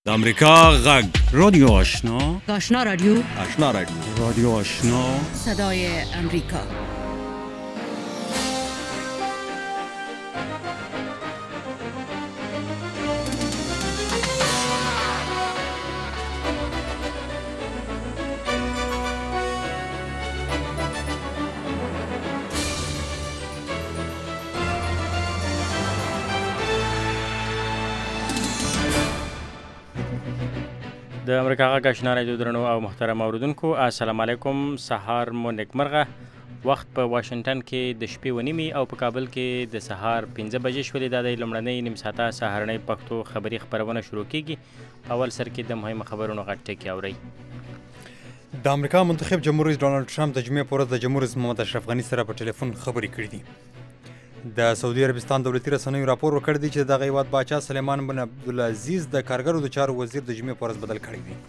د امریکا غږ رادیو آشنا آشنا رادیو رادیو آشنا صدای امریکا. د امریکا غږ آشنا رادیو درنو او محترم اوریدونکو، السلام علیکم. سهار مو نیکمرغه. وخت په واشنگټن کې د شپې 9:30 او په کابل کې د سهار 5 بجې شولې. دا د لومړنۍ نیم ساعته سهارنۍ پښتو خبري خبرونه شروع کیږي. اول سر کې د مهمو خبرونو غټ ټکی اورئ. د امریکا منتخب جمهور رئیس ډونالد ټرمپ د جمعې په ورځ د جمهور رئیس محمد اشرف غني سره په ټلیفون خبرې کړې دي. د سعودي عربستان دولتي رسنیو راپور ورکړی دی چې دغه هیواد باچا سلیمان بن عبدالعزیز د کارګرو د چارو وزیر د جمعې په ورځ بدل کړی دی.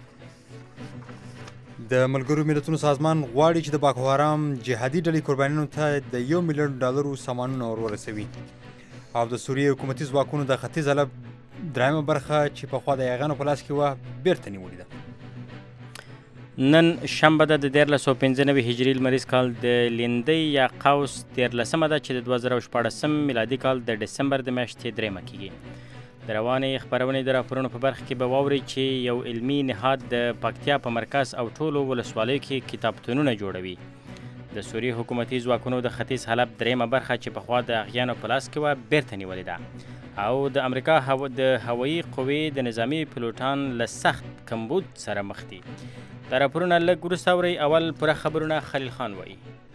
د ملګرو ملتونو سازمان غواړي چې د باکو حرام جهادي ډلې قربانیانو ته د $1 ملیون سامانونه ورسوي. او د سوریې حکومتي ځواکونو د ختیځ حلب درېیمه برخه چې پخوا د یاغانو په لاس کې وه بیرته نیولې ده. نن شنبه ده د 1495 هجري لمریز کال د لیندۍ یا قوس 13مه ده چې د 2014 میلادي کال د ډسمبر د میاشتې 3 کېږي. د روانې خپرونې د راپورونو په برخه کې به واورئ چې یو علمي نهاد د پکتیا په مرکز او ټولو ولسوالیو کې کتابتونونه جوړوي. د سوریې حکومتي ځواکونو د ختیځ حلب درېیمه برخه چې پخوا د اغیانو په لاس کې وه بیرته نیولې ده. او د امریکا د هوایي قوې د نظامي پیلوټان له سخت کمبود سره مخ دي. دا راپورونه لږ وروسته اورئ. اول پوره خبرونه خلیل خان وایي.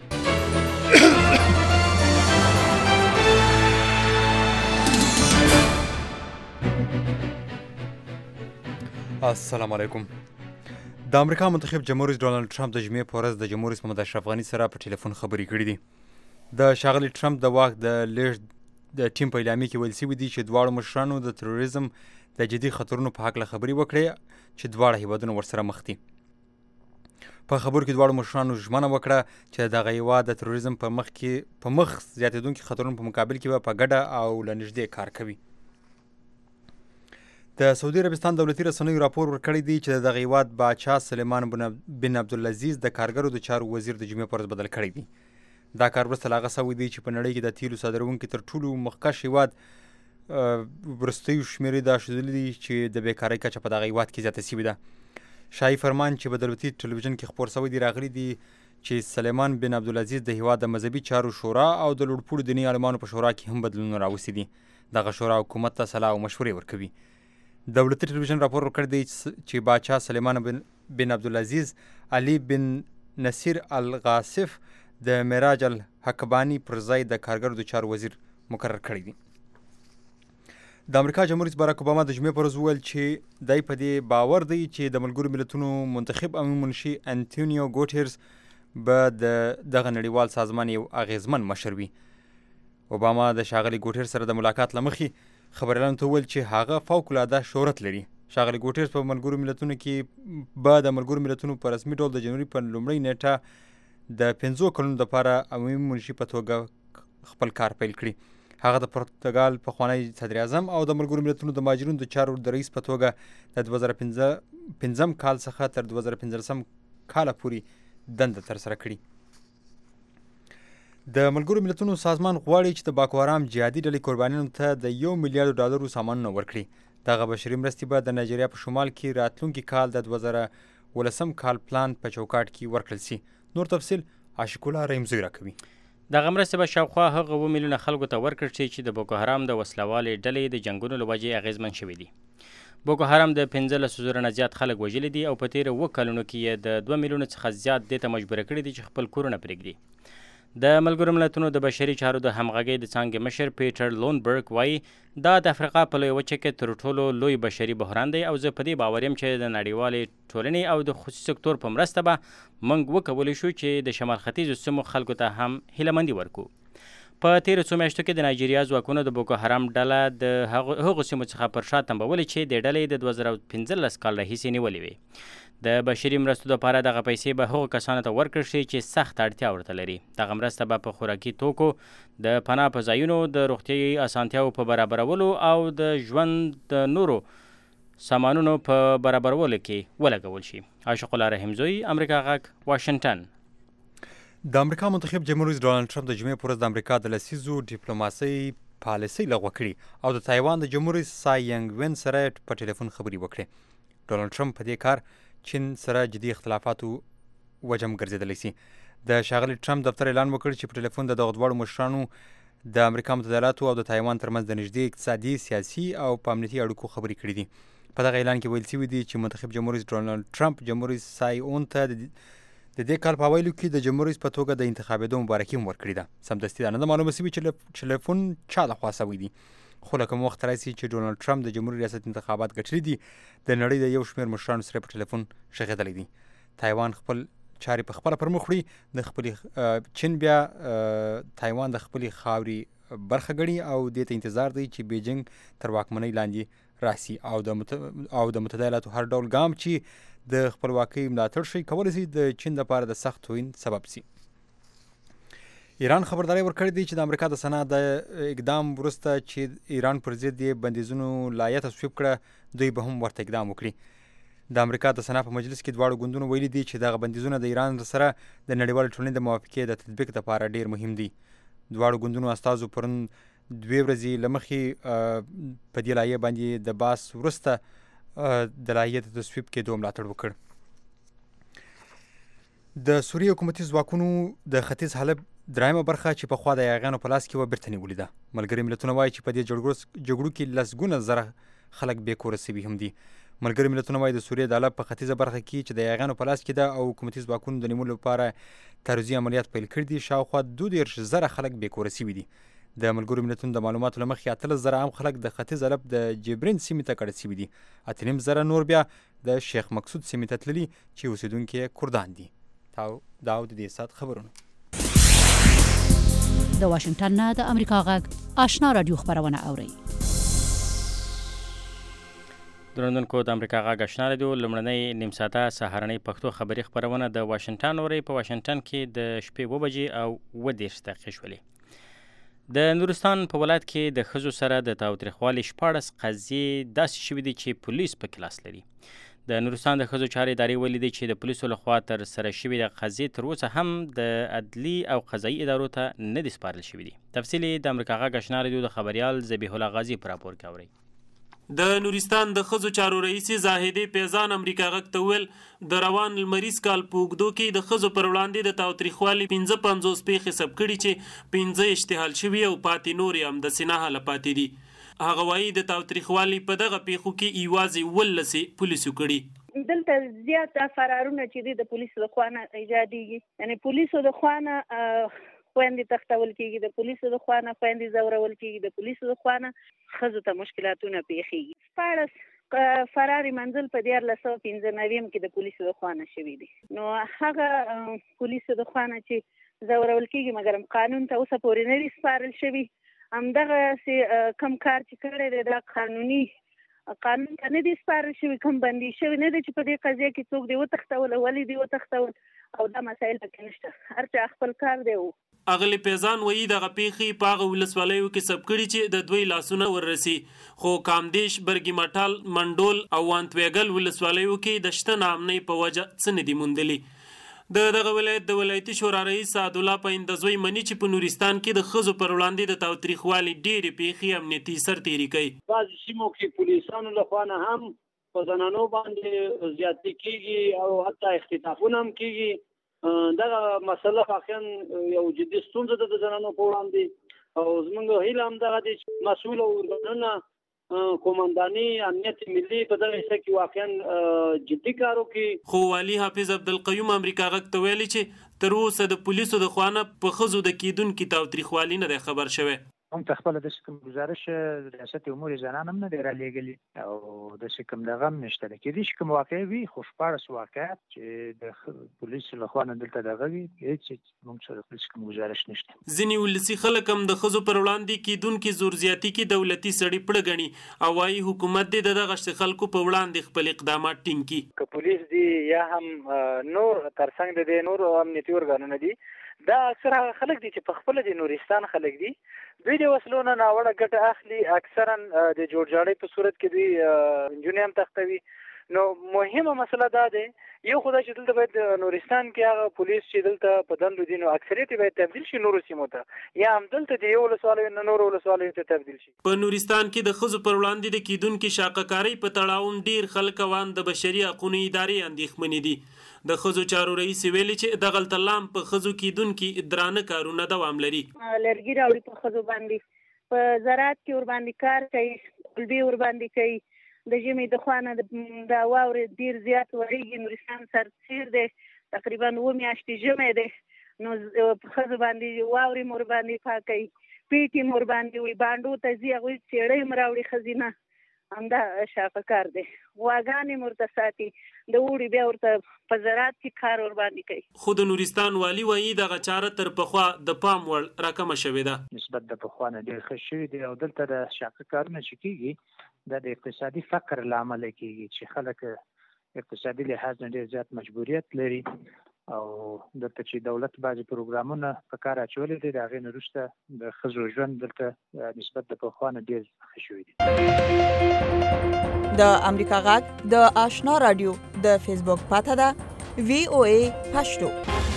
السلام علیکم. د امریکا منتخب جمهور رئیس ډونالد ټرمپ د جمعې په ورځ د جمهور رئیس محمد اشرف غني سره په ټلیفون خبرې کړې دي. د ښاغلي ټرمپ د واک د لیږد د ټیم په اعلامیه کې ویل شوي دي چې دواړو مشرانو د تروریزم د جدي خطرونو په هکله خبرې وکړې چې دواړه هیوادونه ورسره مخ دي. په خبرو کې دواړو مشرانو ژمنه وکړه چې دغه هیواد د تروریزم په مخ زیاتېدونکي خطرونو په مقابل کې به په ګډه او له نږدې کار کوي. د سعودي عربستان دولتي رسنیو راپور ورکړی دی چې دغه هیواد باچا سلیمان بن عبدالعزیز د کارګرو د چارو وزیر د جمعې په ورځ بدل کړی دی. دا کار وروسته له هغه سوی دی چې په نړۍ کې د تیلو صادروونکي تر ټولو مخکښ هیواد وروستیو شمېرې دا ښودلي دي چې د بیکارۍ کچه په دغه هیواد کې زیاته شوې ده. شاهي فرمان چې په دولتي ټلویزیون کې خپور شوی دی راغلی دی چې سلیمان بن عبدالعزیز د هیواد د مذهبي چارو شورا او د لوړپوړو دیني عالمانو په شورا کې هم بدلونونه راوستي دي. دغه شورا حکومت ته صلاح او مشورې ورکوي. دولتي ټلویزیون راپور ورکړی دی چې باچا سلیمان بن عبدالعزیز علي بن نصیر الغاصف د معراج الحکباني پر ځای د کارګرو د چارو وزیر مقرر کړی دی. د امریکا جمهور رئیس باراک اوباما د جمعې پر ورځ وویل چې دی په دې باور دی چې د ملګرو ملتونو منتخب عمومي منشي انتونیو ګوټیرز به دغه نړیوال سازمان یو اغیزمن مشر وي. اوباما د ښاغلي ګوټیرز سره د ملاقات له مخې خبریالانو ته وویل چې هغه فوق العاده شهرت لري. ښاغلي ګوټیرز په ملګرو ملتونو کې به د ملګرو ملتونو په رسمي ډول د جنوري په لومړۍ نیټه د 5 کلونو دپاره عمومي منشي په توګه خپل کار پیل کړي. هغه د پرتګال پخوانی صدر اعظم او د ملګرو ملتونو د مهاجرینو د چارو د رئیس په توګه د 2015 کال څخه تر 2015 کاله پورې دنده ترسره کړي. د ملګرو ملتونو سازمان غواړي چې د باکو حرام جهادي ډلې قربانیانو ته د $1 ملیارد سامانونه ورکړي. دغه بشري مرستې به د نایجیریا په شمال کې راتلونکي کال د 2019 کال پلان په چوکاټ کې ورکړل شي. نور تفصیل عاشق الله رحیمزی راکوي. دغه مرستې به شاوخوا هغه 2 میلیونه خلکو ته ورکړل شي چې د بوکو حرام د وسلوالې ډلې د جنګونو له وجې اغیزمن شوي دي. بوکو حرام د 15 زره نه زیات خلک وژلي دي او په تیرو 2 کلونو کې یې د 2 میلیونو څخه زیات دې ته مجبوره کړي دي چې خپل کورونه پرېږدي. د ملګرو ملتونو د بشري چارو د همغږۍ د څانګې مشر پیټر لونبرګ وایي دا د افریقا په لویه وچه کې تر ټولو لوی بشري بحران دی او زه په دې باور یم چې د نړیوالې ټولنې او د خصوصي سکتور په مرسته به موږ وکولی شو چې د شمال ختیځو سیمو خلکو ته هم هیلهمندي ورکو. په تیرو څو میاشتو کې د نایجیریا ځواکونو د بوکو حرام ډله د هغو سیمو څخه پر شا تمبولې چې د ډلې د 2015 کال راهیسې نیولې وې. د بشري مرستو لپاره دغه پیسې به هغو کسانو ته ورکړل شي چې سخت اړتیا ورته لري. دغه مرسته به په خوراکي توکو، د پناه په ځایونو، د روغتیايي اسانتیاو په برابرولو او د ژوند د نورو سامانونو په برابرولو کې ولګول شي. عاشق الله رحیمزوی، امریکا غږ، واشنگټن. د امریکا منتخب جمهور رئیس ډونالډ ټرمپ د جمعې په ورځ د امریکا د لسیزو ډیپلوماسۍ پالیسۍ لغوه کړي او د تایوان د جمهور رئیس سای ینګ وین سره په ټلیفون خبرې وکړې. ډونالډ ټرمپ په دې کار چین سره جدي اختلافاتو وجم ګرځېدلی سي. د ښاغلي ټرمپ دفتر اعلان وکړ چې په ټلیفون د دغه دواړو مشرانو د امریکا متحده ایالاتو او د تایوان ترمنځ د نږدې اقتصادي، سیاسي او په امنیتي اړیکو خبرې کړې دي. په دغه اعلان کې ویل شوي دي چې منتخب جمهور رئیس ډونالډ ټرمپ جمهور رئیس سای اون ته د دې کال په اوایلو کې د جمهور رئیس په توګه د انتخابېدو مبارکي هم ورکړې ده. سمدستي دا نه ده معلومه شوې چې ټلیفون چا لخوا شوی دي، خو له کوم وخت راسي چې ډونالډ ټرمپ د جمهوري ریاست انتخابات ګټلي دي، د نړۍ د یو شمېر مشرانو سره په ټلیفون شغېدلی دي. تایوان خپل چارې په خپله پر مخ وړي، د خپلې چین بیا تایوان د خپلې خاورې برخه ګڼي او دې ته انتظار دی چې بیجینګ تر واکمنۍ لاندې راسي او د متحده ایالاتو هر ډول ګام چې د خپلواکۍ ملاتړ شي کولی شي د چین لپاره د سخت توهین سبب سي. ایران خبرداری ورکړې دی چې د امریکا د سنا د اقدام وروسته چې ایران پر ضد یې بندیزونو لایحه تصویب کړه، دوی به هم ورته اقدام وکړي. د امریکا د سنا په مجلس کې دواړو ګوندونو ویلي دي چې دغه بندیزونه د ایران سره د نړیوالې ټولنې د موافقې د تطبیق لپاره ډیر مهم دي. دواړو ګوندونو استازو پرون 2 ورځې له مخکې په دې لایحه باندې د باس وروسته د لایحې د تصویب کېدو ملاتړ وکړ. د سوریې حکومتي ځواکونو د ختیځ حلب درېیمه برخه چې پخوا د یاغیانو په لاس کې وه بیرته نیولې ده. ملګري ملتونه وایي چې په دې جګړو کې لسګونه زره خلک بې کوره سوي هم دي. ملګري ملتونه وایي د سوریې د حلب په ختیځه برخه کې چې د یاغیانو په لاس کې ده او حکومتي ځواکونو د نیولو لپاره تعرضي عملیات پیل کړي دي، شاوخوا 32 زره خلک بې کوره سوي دي. د ملګرو ملتونو د معلوماتو له مخې 18 زره عام خلک د ختیځ حلب د جبرین سیمې ته کډه سوي دي، 8.5 زره نور بیا د شیخ مقصود سیمې ته تللي چې اوسیدونکي کردان دي. دا د دې ساعت خبرونه. د واشنگټن نه د امریکا غږ آشنا رادیو خبرونه اوري. درنوونکو د امریکا غږ آشنا رادیو لومړنۍ نیم ساعته سهارنۍ پښتو خبري خبرونه د واشنگټن اوري. په واشنگټن کې د شپې 2 بجې او 10 دقیقې شولې. د نورستان په ولایت کې د ښځو سره د تاوتریخوالي 14 قضیې داسې شوي دي چې پولیس په کې لاس لري. د نورستان د ښځو چارې ادارې ویلي دي چې د پولیسو لخوا تر سره شوي د قضیې تر اوسه هم د عدلي او قضایي ادارو ته نه دي سپارل شوي دي. تفصیل د امریکا غږ آشنا رادیو د خبریال ذبیح الله غازي په راپور کې اورئ. د نورستان د ښځو چارو رئیس زاهدې پیزان امریکا غږ ته ویل د روان لمریز کال په اوږدو کې د ښځو پر وړاندې د تاوتریخوالي 55 پیښې ثبت کړي چې 15 اشتعال شوي او پاتې نورې هم د سینه حاله پاتې دي. هغه وایي د تاوتریخوالي په دغه پیښو کې یوازې 18 پولیسو کړي. دلته زیات فرارونه چې د پولیسو د خوا نه ایجادېږي، یعنی پولیسو د خوا نه خويندې تختول کېږي، د پولیسو د خوا نه خويندې زورول کېږي، د پولیسو د خوا نه ښځو ته مشکلاتونه پیښېږي. 14 فراري منزل په 1995 کې د پولیسو د خوا نه شوي دي. نو هغه پولیسو د خوا نه چې زورول کېږي مګر قانون ته اوسه پورې نه دي سپارل شوي. همدغه کم کار چې کړی دی دا قانوني قانون ته نه دي سپارل شوي، کوم بندي شوي نه دی چې په دې قضیه کې څوک دی وتښتول، ولې دی وتښتول او دا مسایل پکې نشته، هر چا خپل کار دی. اغلی پیزان وایي دغه پیښې په هغه ولسوالیو کې ثبت کړي چې د دوی لاسونه وررسي، خو کامدیش، برګي مټال، منډول او وانتویګل ولسوالیو کې د شته ناامنۍ په وجه څه نه دي موندلي. دغه ولایت د ولایتي شورا رئیس سعد الله پایندزوی مني چې په نورستان کې د ښځو پر وړاندې د تاوتریخوالي ډېرې پیښې امنیتي سرتېري کوي. بعضې سیمو کې پولیسانو لخوا نه هم په زنانو باندې زیاتې کېږي او حتی اختطافونه هم کېږي. دغه مسله واقعا یو جدي ستونزه ده د زنانو په وړاندې او زموږ هیله هم دغه دی چې مسؤل ارګانونه قومنداني امنیت ملي په دغه حصه کې واقعا جدي کار وکړي. خو والي حافظ عبدالقیوم امریکا غږ ته ویلي چې تر اوسه د پولیسو د خوا نه په ښځو د کیدونکي تاوتریخوالي نه دی خبر شوی. هم ته خپل د کوم گزارش ریاست امور زنان هم نه دی رالیږلي او د کوم دغه هم نشته. کېدای شي کوم واقع وي خو 14 واقعات چې د پولیسو له خوا نه دلته دغه وي هیڅ موږ سره پولیس کوم گزارش نشته. ځینې ولسي خلک هم د ښځو پر وړاندې کیدونکي زور زیاتي کې دولتي سړي پړه ګڼي او وايي حکومت دې دغه خلکو په وړاندې خپل اقدامات ټینګ کړي. که پولیس دی یا هم نور ترڅنګ د نور امنیتي ارګانونه دي دا اکثر هغه خلک دي چې په خپل د نورستان خلک دي، دوی د وسلو نه ناوړه ګټه اخلي، اکثرا د جوړجاړي په صورت کې دوی انجونې هم تختوي. نو مهمه مسله دا ده یو خدای چې دلته باید نورستان کې هغه پولیس چې دلته په دندو دي نو اکثریت باید تبدیل شي نورو سیمو ته، یا هم دلته د یو ولسوالیو نه نورو ولسوالیو ته تبدیل شي. په نورستان کې د ښځو پر وړاندې د کیدونکو شاقه په تړاو ډیر خلک وان د بشري حقوقو ادارې اندېښمنې دي. د ښځو چارو رئیس ویلي چې د غلطلام په ښځو کیدونکو درانه کارونه دوام لري. لرګي راوړي په ښځو باندې، په زراعت کې ور باندې کار کوي، قلبي ور باندې کوي. د ژمي د خوانه د واورې ډیر زیات وریږي، نورستان سرسیر دی، تقریبا 9 میاشتې ژمی دی، نو په ښځو باندې واورې مور باندې پاکوي، پیټي مور باندې وي، باندو ته ځي هغوی څېړۍ م راوړي ښځینه، همدا شاقه کار دی. غواګانې مور ته ساتي، د اوړي بیا ورته په زراعت کې کار ور باندې کوي. خو د نورستان والي وایي دغه چاره تر پخوا د پام وړ راکمه شوې ده. نسبت د پخوا نه ډېر ښه شوي دي، او دلته د شاقه کارونه چې کېږي دا د اقتصادي فقر له امله کېږي چې خلک اقتصادي لحاظ نه ډېر زیات مجبوریت لري، او دلته چې دولت بعضې پروګرامونه په کار اچولي دي، د هغې نه وروسته د ښځو ژوند دلته نسبت د پخوا نه ډېر ښه شوي دي. د امریکا غږ د آشنا رادیو د فیسبوک پاته ده VOA پښتو.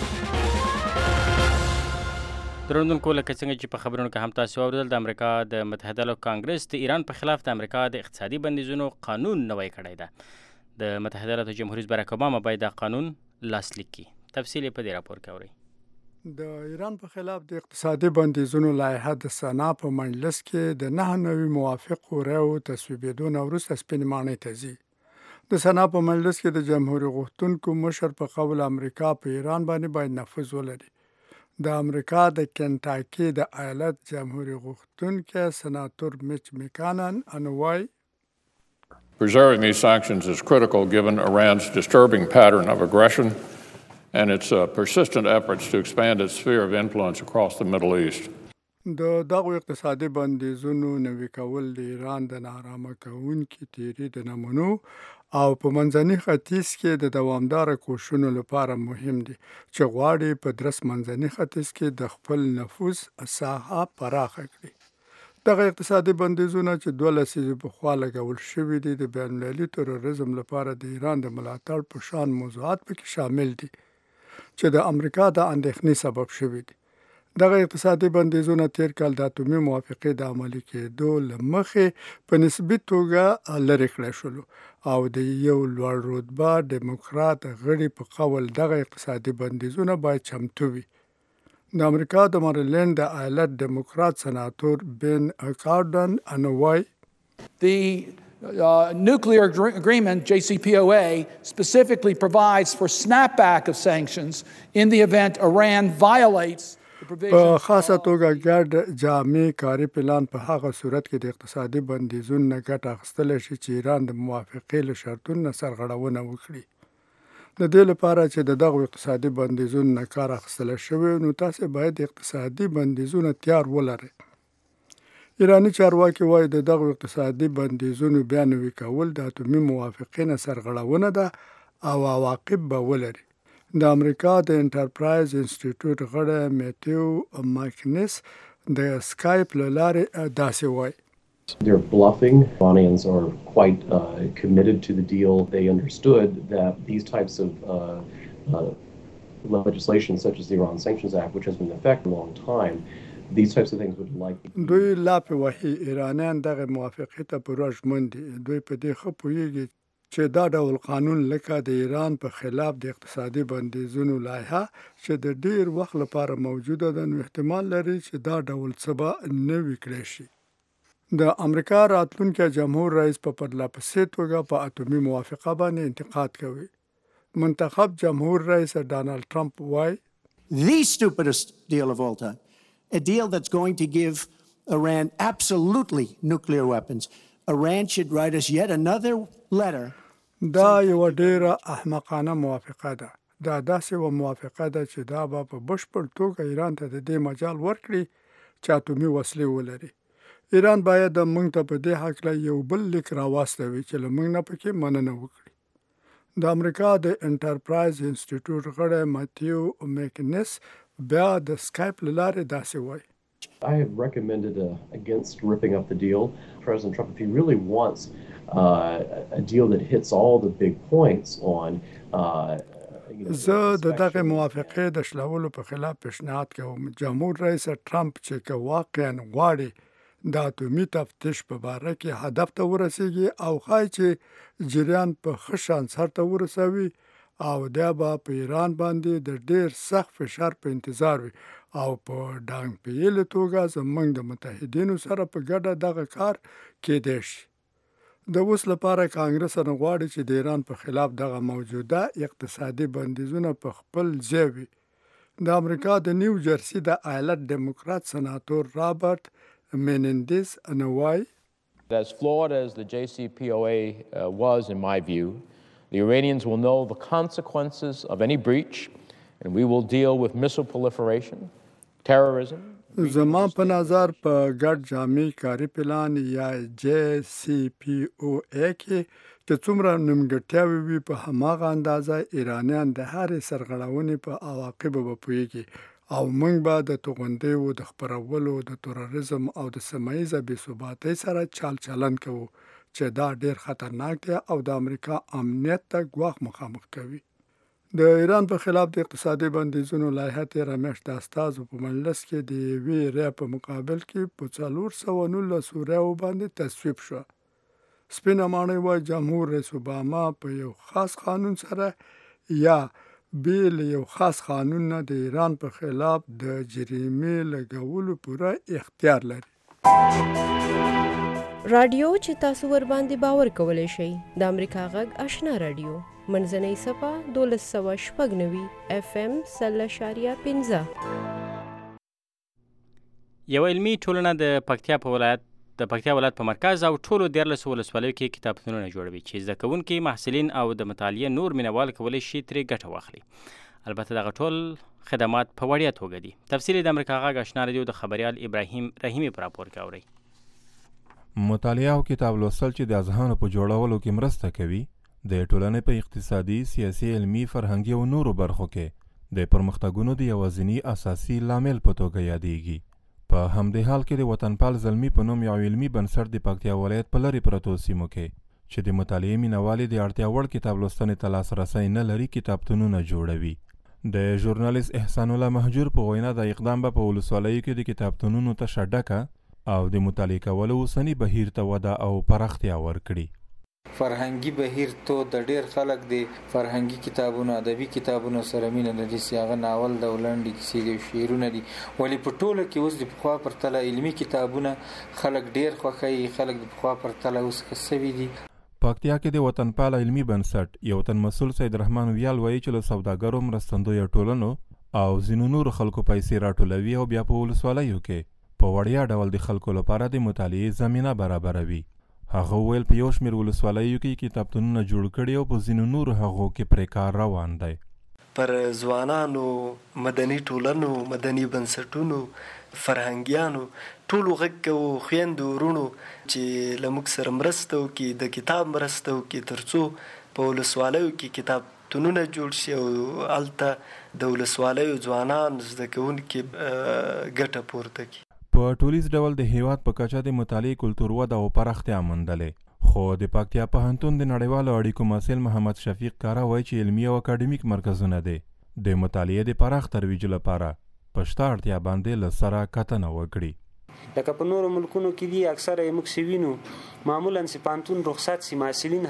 درنوونکو لکه څنګه چې په خبرونو کې هم تاسو واورېدل، د امریکا د متحده ایالاتو کانګرس د ایران په خلاف د امریکا د اقتصادي بندیزونو قانون نوی کړی ده. د متحده ایالاتو جمهور رئیس باراک اوباما باید دا قانون لاسلیک کړي. تفصیل په دې راپور کې اورئ. د ایران په خلاف د اقتصادي بندیزونو لایحه د سنا په مجلس کې د 9 نوي موافقو رایو تصویبېدو نه وروسته سپینې ماڼۍ ته ځي. د سنا په مجلس کې د جمهوریت غوښتونکو مشر په قول امریکا په ایران باندې باید نفوذ ولري. د امریکا د کنټاکي د ایالت جمهوریت غوښتونکی سناتور میچ میکانن انوای Preserving these sanctions is critical given Iran's disturbing pattern of aggression and its persistent efforts to expand its sphere of influence across the Middle East. د دغو اقتصادي بندیزونو نوي کول د ایران د نارامه کوونکي تیري د نمونو او په منځني ختیځ کې د دوامداره کوششونو لپاره مهم دي چې غواړي په درس منځني ختیځ کې د خپل نفوذ ساحه پراخه کړي. دغه اقتصادي بندیزونه چې 2 لسیزې پخوا لګول شوي دي د بینالمللي تروریزم لپاره د ایران د ملاتړ په شان موضوعات پکې شامل دي چې د امریکا د اندېښنې سبب شوي دي. دغه اقتصادي بندیزونه تیر کال د اتومي موافقې د عملي کېدو له مخې په نسبي توګه لرې کړای شول، او د یو لوړ رتبه ډیموکرات غړي په قول دغه اقتصادي بندیزونه باید چمتو وي. د امریکا د مریلند د ایالت ډیموکرات سناتور بن کارډن انوای The nuclear agreement, JCPOA, specifically provides for snapback of sanctions in the event Iran violates په خاصه توګه ګډ جامع کاري پلان په هغه صورت کې د اقتصادي بندیزونو نه ګټه اخیستلی شي چې ایران د موافقې له شرطونو نه سرغړونه وکړي. د دې لپاره چې د دغو اقتصادي بندیزونو نه کار اخیستلی شوی نو تاسې باید اقتصادي بندیزونه تیار ولرئ. ایرانی چارواکي وایي د دغو اقتصادي بندیزونو بیا نوي کول د اتومي موافقې نه سرغړونه ده او عواقب به ولري. د امریکا د انټرپرایز انسټیټیوټ غړی میتیو ماکنس د سکایپ له لارې داسې وایي. They're bluffing. Iranians are quite committed to the deal. They understood that these types of legislation, such as the Iran Sanctions Act, which has been in effect a long time, these types of things would likely... دوی لاپې وهي ایرانیان دغه موافقې ته پوره ژمن دي. دوی په دې ښه پوهېږي چې دا ډول قانون لکه د ایران په خلاف د اقتصادي بندیزونو لایحه چې د ډیر وخت لپاره موجوده ده نو احتمال لري چې دا ډول څه به نوي کړی شي. د امریکا راتلونکی جمهور رئیس په پرله‌پسې توګه په اتومي موافقه باندې انتقاد کوي. منتخب جمهور رئیس ډانلډ ټرمپ وایي The stupidest deal of all time. A deal that's going to give Iran absolutely nuclear weapons. Iran should write us yet another letter. دا یو ډیره احمقانه موافقه ده. دا داسې یوه موافقه ده چې دا به په بشپړ توګه ایران ته د دې مجال ورکړي چې اتومي وسلې ولري. ایران باید موږ ته په دې هکله یو بل لیک راواستوي چې له موږ نه پکې مننه وکړي. د امریکا د انټرپرایز انسټیټیوټ غړی ماتیو میکنس بیا د سکایپ له لارې داسې وایي. I have recommended against ripping up the deal. President Trump, if he really wants a deal that hits all the big points on زه د دغه موافقې د شلولو په خلاف پیشنهاد کوم. جمهور رئیس ټرمپ چې که واقعا غواړي د اټومي تفتیش په باره کې هدف ته ورسیږي او ښایي چې جریان په ښه شان سر ته ورسوي او دا به په ایران باندې د ډیر سخت فشار په انتظار وي او په ډانګ پیل توګه زمونږ د متحدینو سره په ګډه دغه کار کېدای شي. د اوس لپاره کانګرس نه غواړي چې د ایران په خلاف دغه موجوده اقتصادي بندیزونه په خپل ځای وي. د امریکا د نیو جرسي د ایالت ډیموکرات سناتور رابرټ مینندز نوای As flawed as the JCPOA was, in my view, the Iranians will know the consequences of any breach, and we will deal with missile proliferation, terrorism. زما په نظر په ګډ جامع کاري پلان یا JCPOA کې چې څومره نیمګړتیاوې وي په هماغه اندازه ایرانیان د هرې سرغړونې په عواقبو به پوهیږي او موږ به د توغندیو د خپرولو د تروریزم او د سیمه ییزه بېثباتۍ سره چال چلن کوو چې دا ډیر خطرناک دی او د امریکا امنیت ته ګواښ مخامخ کوي. د ایران په خلاف د اقتصادي بندیزونو لایحه تېره میاشت د استازو په مجلس کې د یوې رایې په مقابل کې په 419 ریاو باندې تصویب شوه. سپینه ماڼۍ وایي جمهور رئیس اوباما په یو خاص قانون سره یا بیل یو خاص قانون نه د ایران په خلاف د جریمې لګولو پوره اختیار لري. رادیو چې تاسو ور باندې باور کولای شئ د امریکا غږ آشنا رادیو منځنۍ صفه 1290 FM 0.15. یو علمي ټولنه د پکتیا ولایت په مرکز او ټولو 14 ولسوالیو کې کتابتونونه جوړوي چې زده کوونکي محصلین او د مطالعې نور مینوال کولی شي ترې ګټه واخلي. البته دغه ټول خدمات په وړیا توګه دي. تفصیل د امریکا غږ آشنا رادیو د خبریال ابراهیم رحیمي په راپور کې اورئ. مطالعه او کتاب لوستل چې د اذهانو په جوړولو کې مرسته کوي د ټولنې په اقتصادي، سیاسي، علمي، فرهنګي او نورو برخو کې د پرمختګونو د یوازینی اساسي لامل په توګه یادېږي. په همدې حال کې د وطنپال زلمي په نوم یو علمي بنسټ د پکتیا ولایت په لرې پرتو سیمو کې چې د مطالعې مینوالې د اړتیا وړ کتاب لوستنې ته لاسرسی نه لري کتابتونونه جوړوي. د ژورنالیست احسان الله مهجور په وینا د اقدام به په ولسوالیو کې د کتابتونونو تشه ډکه او د مطالعې کولو اوسني بهیر ته وده او پراختیا ورکړي. فرهنګي بهیر ته د ډیر خلک د فرهنګي کتابونو، ادبي کتابونو سره مینه لري. هغه ناول د ولنډې کیسې دي، شعرونه دي، ولی په ټوله کې اوس د پخوا پرتله علمي کتابونه خلک ډیر خوښوي. خلک د پخوا پرتله اوس کسوي دي. پکتیا کې د وطنپال علمي بنسټ یو تن مسؤل سید رحمان ویال وایي چې له سوداګرو، مرستندویو ټولنو او ځینو نورو خلکو پیسې راټولوي او بیا په ولسوالیو کې په وړیا ډول د خلکو لپاره د مطالعې زمینه برابروي. هغه ویل په یو شمېر ولسوالیو کې کتابتونونه جوړ کړي او په ځینو نورو هغو کې پرې کار روان دی. پر ځوانانو، مدني ټولنو، مدني بنسټونو، فرهنګیانو ټولو غږ کوو، خویندو ورونو چې له موږ سره مرسته وکړي، د کتاب مرسته وکړي تر څو په ولسوالیو کې کتابتونونه جوړ شي او هلته د ولسوالیو ځوانان زده کوونکي ګټه پورته کړي. په ټولیز ډول د هیواد په کچه د مطالعې کلتور وده او پراختیا موندلې، خو د پکتیا پوهنتون د نړیوالو اړیکو مسؤل محمد شفیق کاره وایي چې علمي او اکاډمیک مرکزونه دي د مطالعې د پراخ ترویج لپاره په شته اړتیا باندې له سره کتنه وکړي. لکه په نورو ملکونو کې دي اکثره یې موږ سوینو معمولا چې پوهنتون رخصت سي محصلین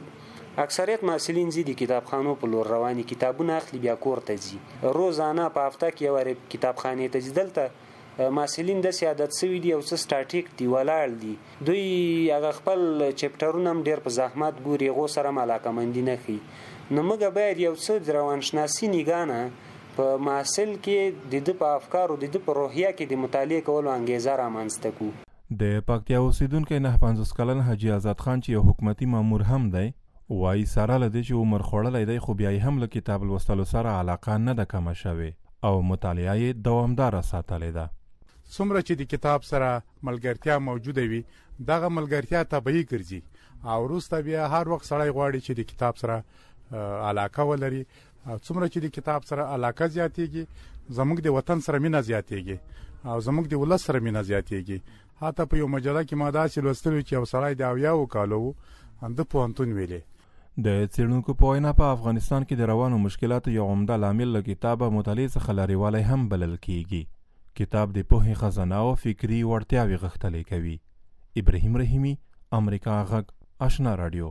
اکثریت محصلین زی دي کتابخانو په لور رواني، کتابونه اخلي بیا کور ته ځي. روزانه په هفته کې یو وارې کتابخانې ته ځي. دلته محصلین داسې عادت سوي دي او څه سټاټیک دي، ولاړ دي. دوی هغه خپل چپټرونه هم ډېر په زحمت ګوري، هغو سره هم علاقهمندي نه ښيي. نو موږ باید یو څه د روانشناسي نګاه په محصل کې د ده په افکارو، د ده په روحیه کې د مطالعې کولو انګیزه رامنځته کړو. د پکتیا اوسیدونکی 950 کلن حاجي آزاد خان چې یو حکومتي مامور هم دی وایي سره له دې چې عمر خوړلی دی خو بیا یې هم له کتاب لوستلو سره علاقه نه ده کمه شوې او مطالعه یې دوامداره ساتلې ده. څومره چې د کتاب سره ملګرتیا موجوده وي دغه ملګرتیا طبیعي ګرځي او وروسته بیا هر وخت سړی غواړي چې د کتاب سره علاقه ولري او څومره چې د کتاب سره علاقه زیاتېږي زموږ د وطن سره مینه زیاتېږي او زموږ د ولس سره مینه زیاتېږي. حتی په یو مجله کې ما داسې لوستلي چې یو سړی د 70 کالو و د پوهنتون ویلې. د څېړونکو په وینا په افغانستان کې د روانو مشکلاتو یو عمده لامل له کتابه مطالعې څخه لرېوالی هم بلل کیږي. کتاب د پوهې خزانه او فکري وړتیاوې غښتلې کوي. ابراهیم رحیمي، امریکا غږ، آشنا رادیو.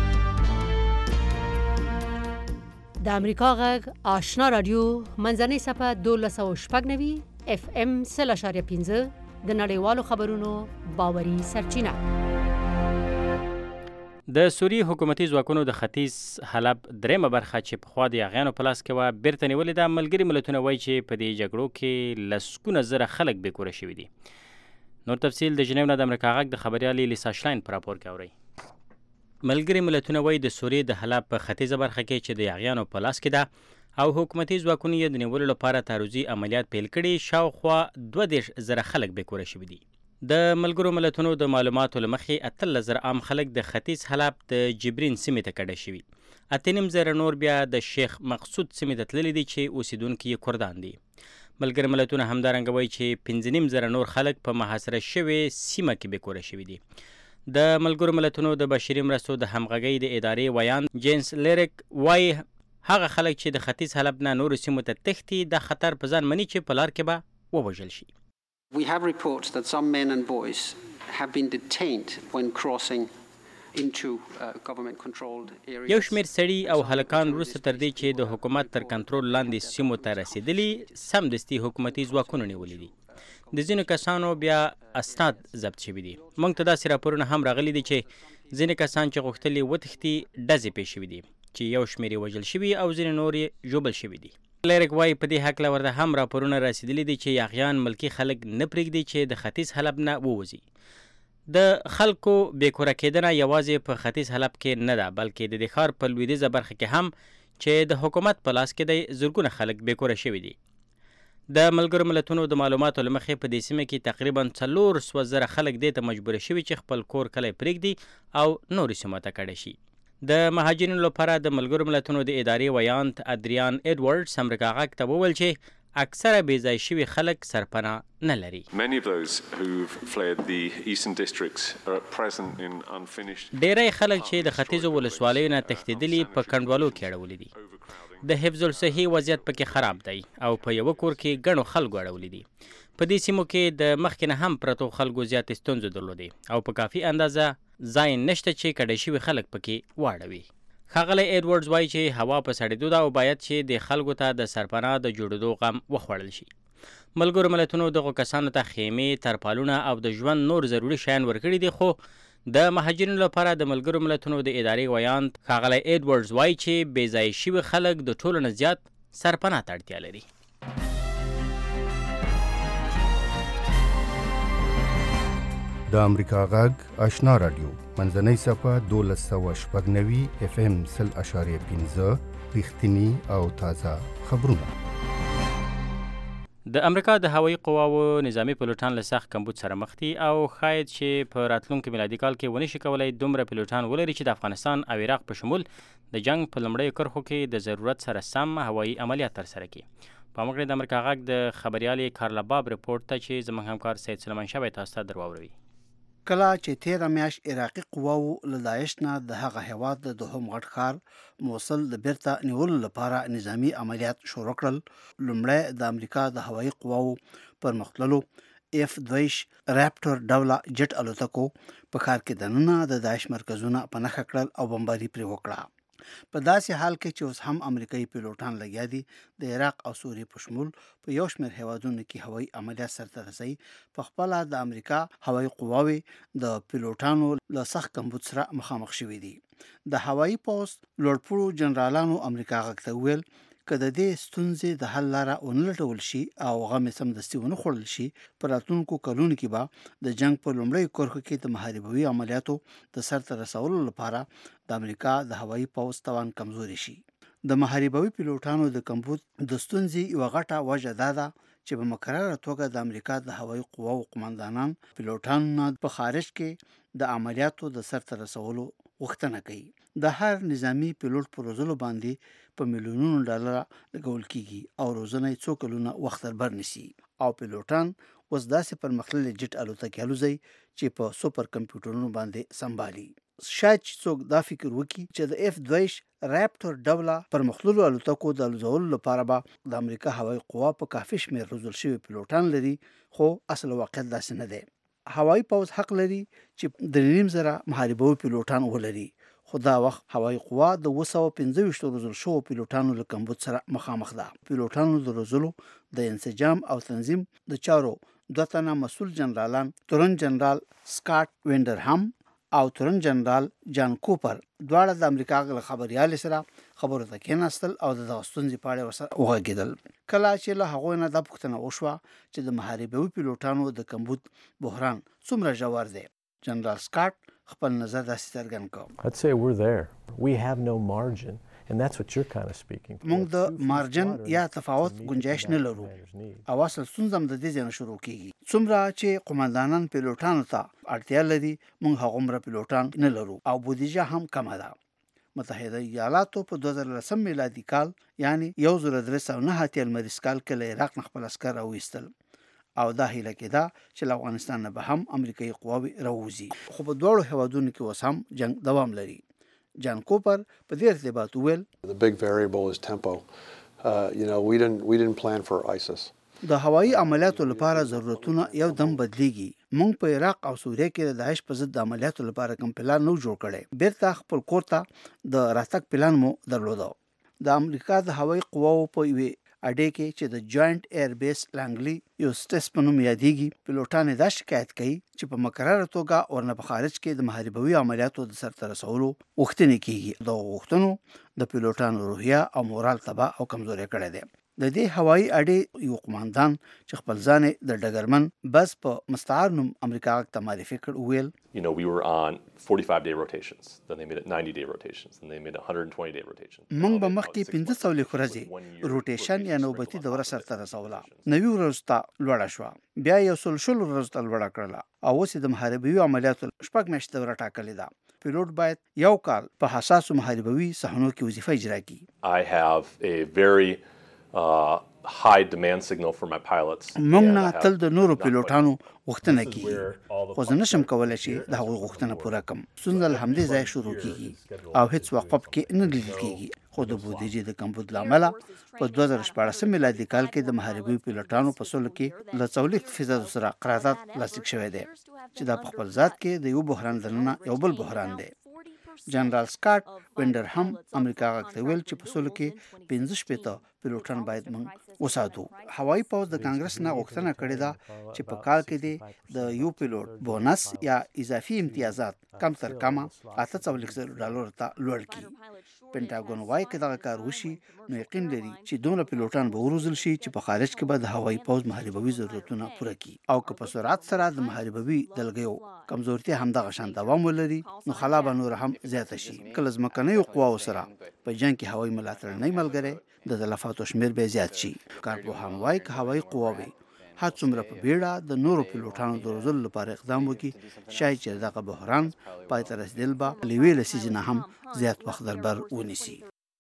د امریکا غږ آشنا رادیو منځنۍ صفحه 1290 FM 0.5 د نړیوالو خبرونو باوري سرچینه. د سوریې حکومتي ځواکونو د ختیځ حلب درېمه برخه چې پخوا د یاغیانو په لاس کې وه بیرته نیولې ده. ملګري ملتونه وایي چې په دې جګړو کې لسګونه زره خلک بېکوره شوي دي. نور تفصیل د ژنیو نه د امریکا غږ د خبریالې لیسا شلاین په راپور کې اورئ. ملګري ملتونه وایي د سوریې د حلب په ختیځه برخه کې چې د یاغیانو په لاس کې ده او حکومتي ځواکونو یې د نیولو لپاره تعرضي عملیات پیل کړي، شاوخوا 22 زره خلک بېکوره شوي دي. د ملګرو ملتونو د معلوماتو له مخې 18,000 عام خلک د ختیځ حلب د جبرین سیمې ته کډه شوي. 8,500 نور بیا د شیخ مقصود سیمې ته تللي دي چې اوسیدونکي یې کردان دي. ملګري ملتونه همدارنګه وایي چې 5,500 نور خلک په محاصره شوې سیمه کې بېکوره شوي دي. د ملګرو ملتونو د بشري مرستو د همغږۍ د ادارې ویان جینس لیرک وایي هغه خلک چې د ختیځ حلب نه نورو سیمو ته تښتي د خطر په ځان مني چې په لار کې به ووژل شي. We have reports that some men and boys have been detained when crossing into government-controlled areas. یو شمېر سړي او هلکان وروسته تر دې چې د حکومت تر کنټرول لاندې سیمو ته رسېدلي سمدستي حکومتي ځواکونو نیولي دي. د ځینو کسانو بیا اسناد ضبط شوي دي. موږ ته داسې راپورونه هم راغلي دي چې ځینې کسان چې غوښتلي وتښتي ډزې پېښ شوي دي چې یو شمېر یې وژل شوي او ځینې نور یې ژوبل شوي دي. لیرک وایي په دې هکله ورته هم راپورونه رسېدلي دي چې یاغیان ملکي خلک نه پرېږدي چې د ختیځ حلب نه ووځي. د خلکو بېکوره کېدنه یوازې په ختیځ حلب کې نه ده بلکې د دې ښار په لویدیځه برخه کې هم چې د حکومت په لاس کې دی زرګونه خلک بېکوره شوي دي. د ملګرو ملتونو د معلوماتو له مخې په دې سیمه کې تقریبا 400,000 خلک دې ته مجبوره شوي چې خپل کور کلی پرېږدي او نورو سیمو ته کډه شي. د مهاجرینو لپاره د ملګرو ملتونو د ادارې ویانت ادریان ایډورډز امریکا غږ ته وویل چې اکثره بېځای شوي خلک سرپناه نه لري. ډېری خلک چې د ختیځو ولسوالیو نه تښتېدلي په کنډوالو کې اړولي دي. د حفظ الصحي وضعیت پکې خراب دی او په یوه کور کې ګڼو خلکو اړولي دي. په دې سیمو کې د مخکې نه هم پرتو خلکو زیاتې ستونزې درلودې او په کافي اندازه ځای نشته چې کډه شوي خلک پکې واړوي. ښاغلی ایډورډز وایي چې هوا په سړېدو ده او باید چې د خلکو ته د سرپناه د جوړېدو غم وخوړل شي. ملګرو ملتونو دغو کسانو ته خیمې، ترپالونه او د ژوند نور ضروري شیان ورکړي دي، خو د مهاجرینو لپاره د ملګرو ملتونو د ادارې ویان ښاغلی ایډورډز وایي چې بېځایه شوي خلک د ټولو نه زیات سرپناه ته اړتیا لري. د امریکا غږ آشنا رادیو منځنۍ صفحه 1290 FM 0.5 رښتینی او تازه خبرونه. د امریکا د هوایي قواو نظامی پیلوټان له سخت کمبود سره مخ دي او ښاید چې په راتلونکي میلادي کال کې ونشي کولی دومره پیلوټان ولري چې د افغانستان او عراق په شمول د جنگ په لومړیو کرښو کې د ضرورت سره سم هوایي عملیات ترسره کړي. په موږ د امریکا غږ د خبریالې کارلا باب رپورټ ته چې زموږ همکار سید سلیمان شاه تاسو ته درواوروي. کله چې 13 میاشت عراقي قواو له داعش نه د هغه هیواد د دوهم غټ ښار موصل د بیرته نیولو لپاره نظامی عملیات شروع کړل، لومړی د امریکا د هوایي قواو پر مختللو F-22 راپټور ډوله جټ الوتکو په ښار کې دننه د داعش مرکزونه په نښه کړل او بمباري پرې وکړه. په داسې حال کې چې اوس هم امریکایي پیلوټان لګیا دي د عراق او سوریې په شمول په یو شمېر هیوادونو کې هوایي عملیات سرته رسوي، په خپله د امریکا هوایي قواوې د پیلوټانو له سخت کمبود سره مخامخ شوي دي. د هوایي پوځ لوړپوړو جنرالانو امریکا غږ ته وویل که د دې ستونزې د حل لاره ونه لټول شي او غمې سمدستي ونه خوړل شي، په راتلونکو کلونو کې به د جنگ په لومړیو کرښو کې د محاربوي عملیاتو د سرته رسولو لپاره د امریکا د هوایي پوځ توان کمزوري شي. د محاربوي پیلوټانو د کمبود د ستونزې یوه غټه وجه دا ده چې په مکرره توګه د امریکا د هوایي قواو قماندانان پیلوټانو نه په خارج کې د عملیاتو د سرته رسولو غوښتنه کوي. د هر نظامی پیلوټ پر روزلو باندې په میلیونونو ډالر لګول کیږي او روزنه یې څو کلونه وخت تربر نیسي او پیلوټان اوس داسې پرمختللي جټ الوتکې الوزي چې په سوپر کمپیوټرونو باندې سمبالي. شاید چې څوک دا فکر وکړي چې د F-22 ریپټور ډوله پرمختللو الوتکو د الوزولو لپاره به د امریکا هوایي قوا په کافي شمېر روزل شوي پیلوټان لري، خو اصل واقعیت داسې نه دی. هوایي پوځ حق لري چې 3.5 محاربوي پیلوټان ولري، خو دا وخت هوایي قوا د 225 روزل شوو پیلوټانو له کمبود سره مخامخ ده. پیلوټانو د روزلو د انسجام او تنظیم د چارو 2 تنه مسؤل جنرالان تورن جنرال سکاټ وینډرهام او تورن جنرال جان کوپر دواړه د امریکا غل خبريال سره خبرو ته کېناستل او د ستونزې په اړه ورسره وغږېدل. کله چې له هغوی نه دا پوښتنه وشوه چې د محاربوي پیلوټانو د کمبود بحران څومره ژور دی، جنرال سکاټ خپل نظر داسې څرګند کړ. I'd say we're there. We have no margin. And that's what you're kind of speaking. موږ د مارجن یا تفاوت گنجائش نه لرو او اصل ستونزه د دې ځای شروع کیږي. څومره چې قومندانان پیلوټانو ته اړتیا لري موږ هغومره پیلوټان نه لرو او بودیجه هم کمه ده. متحده ایالاتو په 2010 میلادي کال یعنی 1309 لمریز کال کې له عراق نه خپل عسکر راوېستل او دا هیله کېده چې له افغانستان نه به هم امریکایي قواوې راوځي، خو په دواړو هیوادونو کې اوس هم جنگ دوام لري. جان کوپر په دې ارتباط وویل The big variable is tempo. We didn't plan for ISIS. د هوایي عملیاتو لپاره ضرورتونه یو دم بدلیږي. موږ په عراق او سوریه کې د داعش په ضد د عملیاتو لپاره کوم پلان نو جوړ کړی. بیرته خپل کور ته د راتګ پلان مو درلوده. د امریکا د هوایي قواو په یوې اډې کې چې د جوائنٹ ایر بیس لانګلی یو سټس په نوم یادېږي، پیلوټان دا شکایت کوي چې په مقرره توګه ورنه په خارج کې د محاربوي عملیاتو د سرته رسولو غوښتنې کیږي. د غوښتنو د پیلوټانو روحیه او مورال تباہ او کمزوري کړی دی. د دې هوایي اډې یو قوماندان چې خپل ځان د ډګرمن بس په مستعار نوم امریکا ته معرفي کړ ویل we were on 45-day rotations, then they made it 90-day rotations, then they made 120-day rotations. موږ به مخکې 1500 ورځې روټیشن یا نوبتي دوره سرته رسوله، 90 ورځو ته لوړه شوه، بیا 100 ورځو ته لوړه کړله او اوس د محاربوي عملیاتو 6 میاشتې دوره ټاکلې ده. پیلوټ باید یو کال په حساسو محاربوي صحنو کې وظیفه اجرا کړي. I have a very high demand signal for my pilots. موږ نه تل د نورو پیلوټانو غوښتنه کیږي، خو زه نشم کولی چې د هغوی غوښتنه پوره کړم. ستونزه له همدې ځایه شروع کیږي او هیڅ وقفه پکې نه لیدل کیږي. خو د بودیجې د کمبود له امله په 2014 میلادي کال کې د محاربوي پیلوټانو په سلو کې له 40% سره قرارداد لاسلیک شوی دی چې دا په خپل ذات کې د یو بحران دننه یو بل بحران دی. جنرال سکاټ وینډرهام امریکا غوښتل ویل چې په سلو کې 15 پیلوټان باید موږ وساتو. هوایي پوځ د کانګرس نه غوښتنه کړې ده چې په کال کې د یو پیلوټ بونس یا اضافي امتیازات کم تر کمه $48,000 ته لوړ کړي. پینټاګون وايي چې دا کار وشي نو یقین لري چې دوه پیلوټان به وروزل شي چې په خارج کې به د هوایي پوځ محاربوي ضرورتونه پوره کړي او که په سرعت سره د محاربوي دلګیو کمزورتیا هم دغه شان دوام ولري نو خلا به نور هم زیاته شي. کله ځمکنیو قواو سره په جنگ کې هوایي ملاتړ نه ملګری د تلفاتو شمیر به زیات شي. کارپوهان وايي چې هوایي قواوې هر څومره په بیړه د نورو پیلوټانو د روزلو لپاره اقدام وکړي شاید چې دغه بحران پای ته رسیدل به له یوې لسیزې نه هم زیات وخت دربر ونیسي.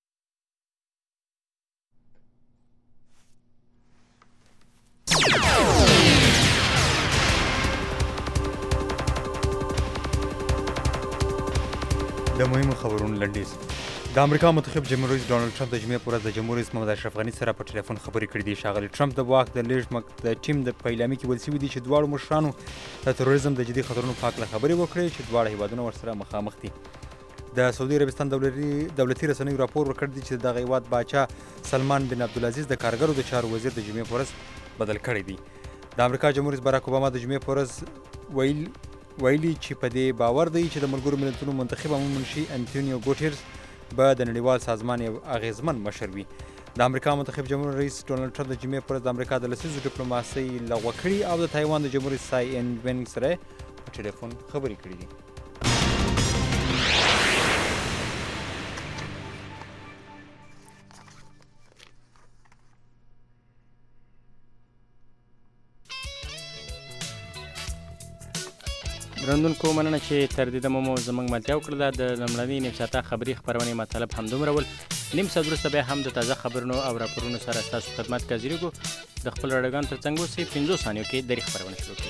د مهمو خبرونو لنډیز. د امریکا منتخب جمهور رئیس ډانلډ ټرمپ د جمعې په ورځ د جمهور رئیس محمد اشرف غني سره په ټلیفون خبرې کړې دي. ښاغلي ټرمپ د واک د لیږد د ټیم د پیلامي کې ویل شوي دي چې دواړو مشرانو د تروریزم د جدي خطرونو په هکله خبرې وکړې چې دواړه هیوادونه ورسره مخامخ دي. د سعودي عربستان دولتي رسنیو راپور ورکړ دی چې دغه هیواد باچا سلمان بن عبدالعزیز د کارګرو د چارو وزیر د جمعې په ورځ بدل کړی دی. د امریکا جمهور رئیس باراک اوباما د جمعې په ورځ ویلي چې په دې باور دی چې د ملګرو ملتونو منتخب عمومي منشي انټونیو ګوټیرز به د نړیوال سازمان یو اغیزمن مشر وي. د امریکا منتخب جمهور رئیس ډانلډ ټرمپ د جمعې پر ورځ د امریکا د لسیزو ډیپلوماسۍ لغوه کړي او د تایوان د جمهور رئیس سای این وینګ سره په ټلیفون خبرې کړې دي. درندونکو مننه چې تر دې دمه مو زموږ ملتیا وکړله. د لومړنۍ نیم ساعته خبري خپرونې مطالب همدومره ول. نیم ساعت وروسته بیا هم د تازه خبرونو او راپورونو سره ستاسو خدمت کې حاضرېږو. د خپل راډیوګانو تر څنګ اوسئ. 15 ثانیو کې درې خپرونه شروع کړئ.